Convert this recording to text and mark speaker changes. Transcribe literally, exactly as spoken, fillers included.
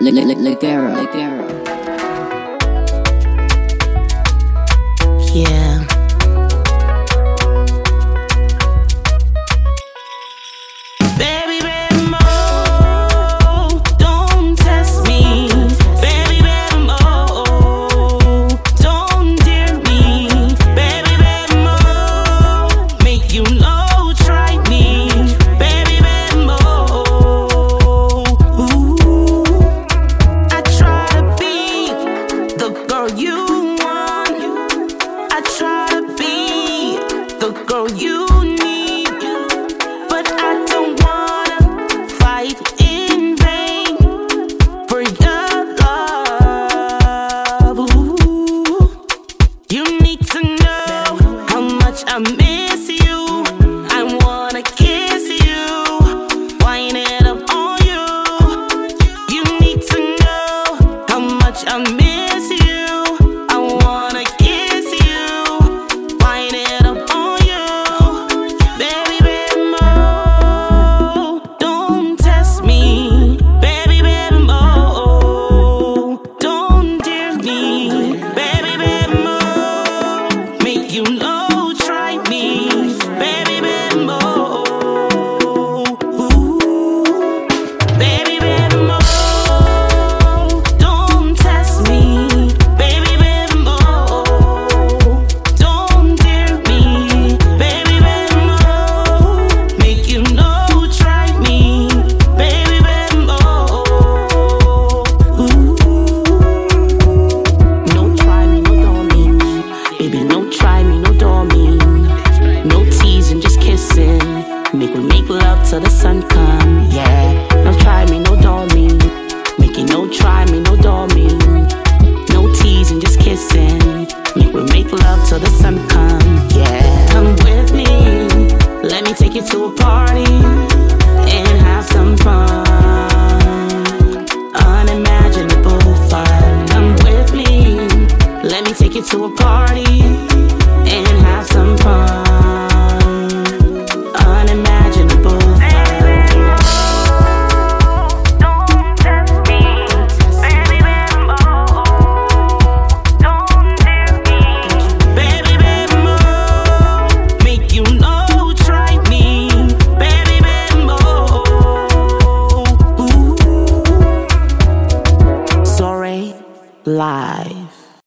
Speaker 1: Ligero.
Speaker 2: Yeah. Baby, baby, mo, don't test me. Baby, baby, mo, don't dare me. Baby, baby, mo, make you know, try me. Baby, baby, mo, ooh, I try to be the girl you want. I try to be the girl you need, but I don't wanna fight in vain for your love. Ooh, you need to know how much I miss you. I wanna kiss you, wind it up on you. You need to know how much I miss you. I wanna kiss you, wind it up on you. Baby, baby, mo, don't test me. Baby, baby, mo, don't dare me. Baby, baby, mo, make you know, try me. Baby, baby, mo, ooh, baby, baby, mo, don't test me. Baby, baby, mo, don't dare me. Baby, baby, mo, make you know, try me. Baby, baby, mo, ooh. No try me, no don't me. Baby, no try me, no don't me. No teasing, just kissing. Make we make love till the sun come, yeah.